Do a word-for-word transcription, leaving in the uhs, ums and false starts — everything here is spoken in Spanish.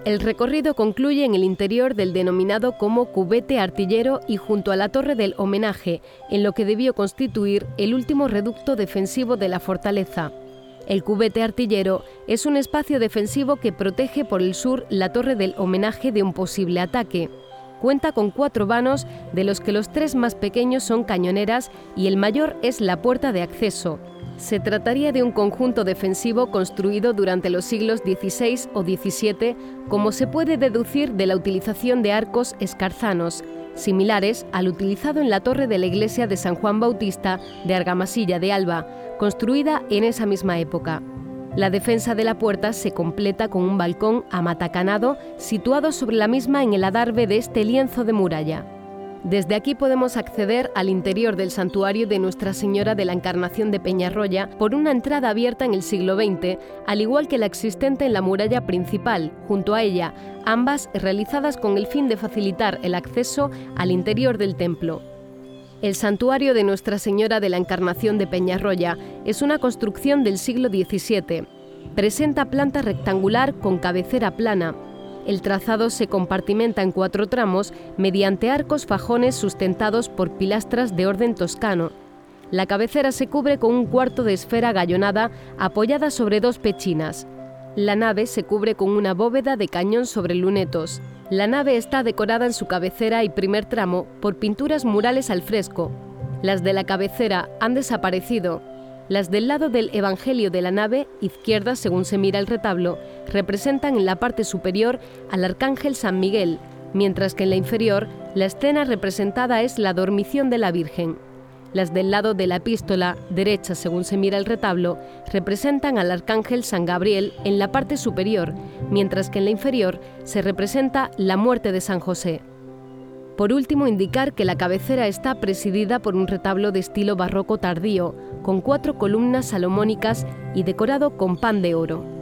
El recorrido concluye en el interior del denominado como Cubete Artillero y junto a la Torre del Homenaje, en lo que debió constituir el último reducto defensivo de la fortaleza. El Cubete Artillero es un espacio defensivo que protege por el sur la Torre del Homenaje de un posible ataque. Cuenta con cuatro vanos, de los que los tres más pequeños son cañoneras y el mayor es la puerta de acceso. Se trataría de un conjunto defensivo construido durante los siglos dieciséis o diecisiete, como se puede deducir de la utilización de arcos escarzanos, similares al utilizado en la torre de la iglesia de San Juan Bautista de Argamasilla de Alba, construida en esa misma época. La defensa de la puerta se completa con un balcón amatacanado situado sobre la misma en el adarve de este lienzo de muralla. Desde aquí podemos acceder al interior del santuario de Nuestra Señora de la Encarnación de Peñarroya por una entrada abierta en el siglo veinte, al igual que la existente en la muralla principal, junto a ella, ambas realizadas con el fin de facilitar el acceso al interior del templo. El santuario de Nuestra Señora de la Encarnación de Peñarroya es una construcción del siglo diecisiete. Presenta planta rectangular con cabecera plana. El trazado se compartimenta en cuatro tramos mediante arcos fajones sustentados por pilastras de orden toscano. La cabecera se cubre con un cuarto de esfera gallonada apoyada sobre dos pechinas. La nave se cubre con una bóveda de cañón sobre lunetos. La nave está decorada en su cabecera y primer tramo por pinturas murales al fresco. Las de la cabecera han desaparecido. Las del lado del Evangelio de la nave, izquierda según se mira el retablo, representan en la parte superior al Arcángel San Miguel, mientras que en la inferior la escena representada es la dormición de la Virgen. Las del lado de la epístola, derecha según se mira el retablo, representan al Arcángel San Gabriel en la parte superior, mientras que en la inferior se representa la muerte de San José. Por último, indicar que la cabecera está presidida por un retablo de estilo barroco tardío, con cuatro columnas salomónicas y decorado con pan de oro.